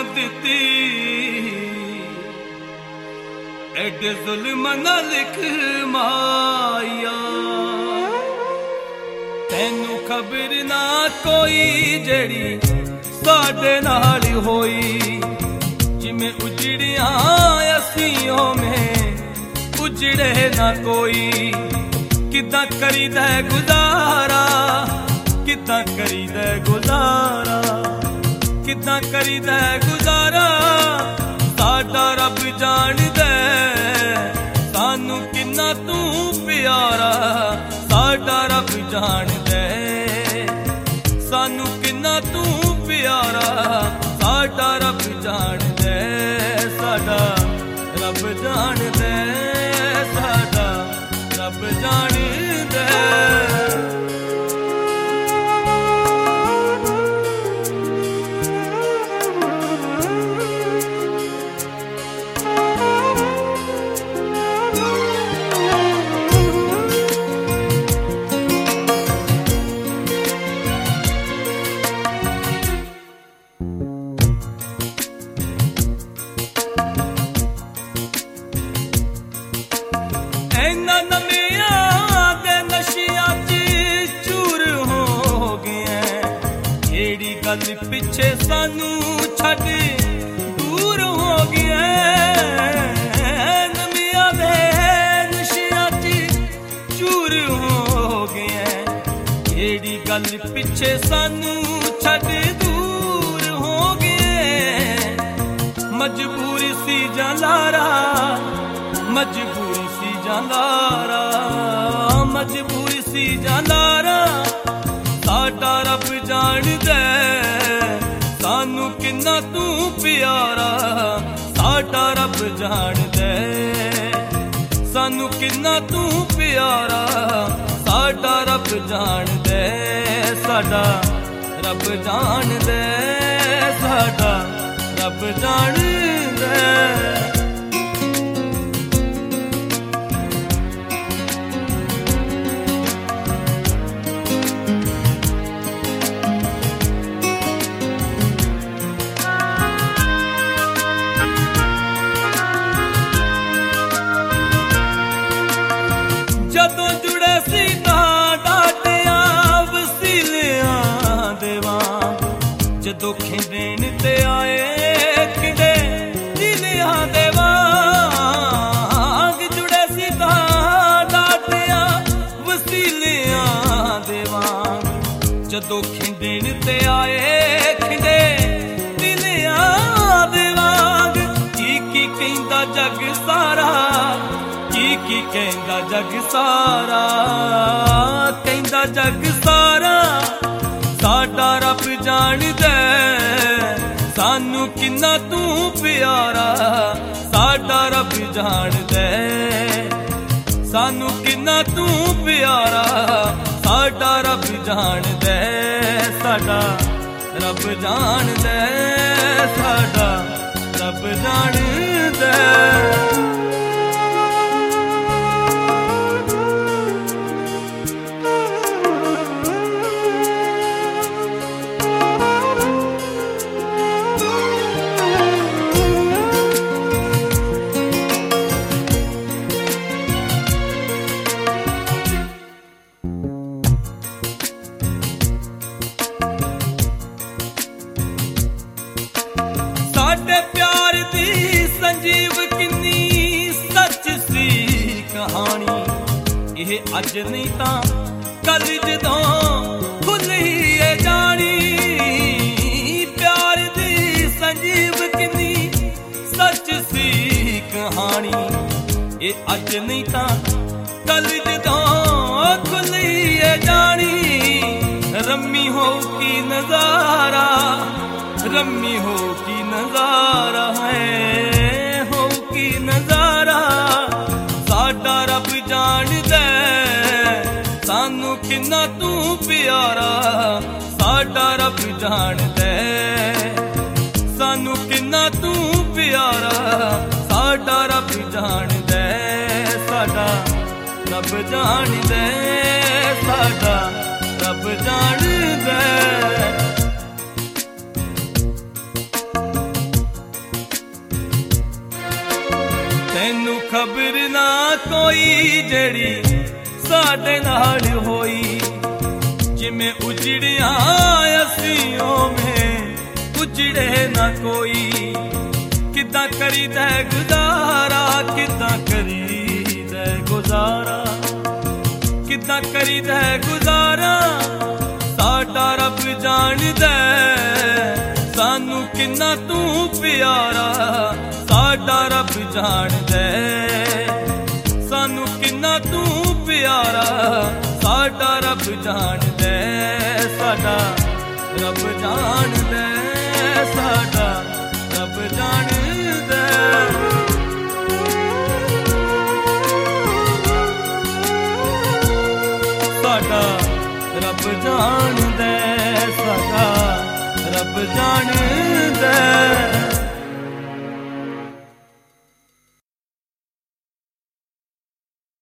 ਦਿੱਤੀ ਐਡੇ ਜ਼ੁਲਮ ਨਾ ਲਿਖ ਮਾਇਆ ਤੈਨੂੰ ਖਬਰ ਨਾ ਕੋਈ ਜਿਹੜੀ ਸਾਡੇ ਨਾਲ ਹੋਈ ਜਿਵੇਂ ਉਜੜਿਆ ਅਸੀਂ ਉਵੇਂ ਉਜੜੇ ਨਾ ਕੋਈ ਕਿੱਦਾਂ ਕਰੀਦਾ ਗੁਜ਼ਾਰਾ ਕਿੱਦਾਂ ਕਰੀਦਾ ਗੁਜ਼ਾਰਾ ਕਿੱਦਾਂ ਕਰੀਦਾ ਗੁਜ਼ਾਰਾ ਸਾਡਾ ਰੱਬ ਜਾਣਦਾ ਸਾਨੂੰ ਕਿੰਨਾ ਤੂੰ ਪਿਆਰਾ ਸਾਡਾ ਰੱਬ ਜਾਣਦਾ ਸਾਨੂੰ ਕਿੰਨਾ ਤੂੰ ਪਿਆਰਾ ਸਾਡਾ ਰੱਬ ਜਾਣਦਾ ਸਾਡਾ ਰੱਬ ਜਾਣਦਾ ਸਾਡਾ ਰੱਬ ਜਾਣਦਾ ਗੱਲ ਪਿੱਛੇ ਸਾਨੂੰ ਛੱਡ ਦੂਰ ਹੋ ਗਿਆ ਨਵੀਆਂ ਦੇ ਨਸ਼ਿਆਂ 'ਚ ਚੂਰ ਹੋ ਗਿਆ ਜਿਹੜੀ ਗੱਲ ਪਿੱਛੇ ਸਾਨੂੰ ਛੱਡ ਦੂਰ ਹੋ ਗਿਆ ਮਜਬੂਰੀ ਸੀ ਜਲਾਰਾ ਮਜਬੂਰੀ ਸੀ ਜਲਾਰਾ ਮਜਬੂਰੀ ਸੀ ਜਲਾਰਾ ਸਾਡਾ ਰੱਬ ਜਾਣਦਾ ਸਾਨੂੰ ਕਿੰਨਾ ਤੂੰ ਪਿਆਰਾ ਸਾਡਾ ਰੱਬ ਜਾਣਦਾ ਸਾਨੂੰ ਕਿੰਨਾ ਤੂੰ ਪਿਆਰਾ ਸਾਡਾ ਰੱਬ ਜਾਣਦਾ ਸਾਡਾ ਰੱਬ ਜਾਣਦਾ ਸਾਡਾ ਰੱਬ ਜਾਣਦਾ ਜਦੋਂ ਜੁੜੇ ਸੀ ਤਾਂ ਡਾਟਿਆ ਵਸੀਲਿਆਂ ਦੇ ਵਾਂਗ ਜਦੋਂ ਖਿੰਡਣ ਤੇ ਆਏ ਖਿੰਡੇ ਦਿਲਿਆਂ ਦੇ ਵਾਂਗ ਜੁੜੇ ਸੀ ਤਾਂ ਡਾਟਿਆ ਵਸੀਲਿਆਂ ਦੇ ਵਾਂਗ ਜਦੋਂ ਖਿੰਡਣ ਤੇ ਆਏ ਖਿੰਡੇ ਦਿਲਿਆਂ ਦੇ ਵਾਂਗ ਕੀ ਕਹਿੰਦਾ ਜੱਗ ਸਾਰਾ ਕੀ ਕਹਿੰਦਾ ਜੱਗ ਸਾਰਾ ਕਹਿੰਦਾ ਜੱਗ ਸਾਰਾ ਸਾਡਾ ਰੱਬ ਜਾਣਦਾ ਸਾਨੂੰ ਕਿੰਨਾ ਤੂੰ ਪਿਆਰਾ ਸਾਡਾ ਰੱਬ ਜਾਣਦਾ ਸਾਨੂੰ ਕਿੰਨਾ ਤੂੰ ਪਿਆਰਾ ਸਾਡਾ ਰੱਬ ਜਾਣਦਾ ਸਾਡਾ ਰੱਬ ਜਾਣਦਾ ਸਾਡਾ ਰੱਬ ਜਾਣਦਾ ਸਾਡੇ ਪਿਆਰ ਦੀ ਸੰਜੀਵ ਕਿੰਨੀ ਸੱਚ ਸੀ ਕਹਾਣੀ ਇਹ ਅੱਜ ਨਹੀਂ ਤਾਂ ਕੱਲ ਜਦੋਂ ਖੁੱਲ੍ਹੀ ਏ ਜਾਣੀ ਪਿਆਰ ਦੀ ਸੰਜੀਵ ਕਿੰਨੀ ਸੱਚ ਸੀ ਕਹਾਣੀ ਇਹ ਅੱਜ ਨਹੀਂ ਤਾਂ ਕੱਲ ਜਦੋਂ ਖੁੱਲ੍ਹੀ ਏ ਜਾਣੀ ਰੰਮੀ ਹੋ ਕੀ ਨਜ਼ਾਰਾ रम्मी हो की नजारा है हो की नजारा साडा रब जाणदा सानू किन्ना तू प्यारा साडा रब जाणदा सानू किन्ना तू प्यारा साडा रब जाणदा साडा रब जाणदा साडा रब जाणदा खबर ना कोई जड़ी साडे नाल होई जिमें उजड़िया असियों में उजड़े ना कोई किदा करी दे गुजारा किदा करी दे गुजारा किदा करी दे गुजारा साडा रब जान दे सानू किन्ना तू प्यारा साडा रब जान दे सानू किन्ना तू प्यारा साडा रब जान दे साडा रब जान दे साडा रब जान दे साडा रब जान दे साडा रब जान दे।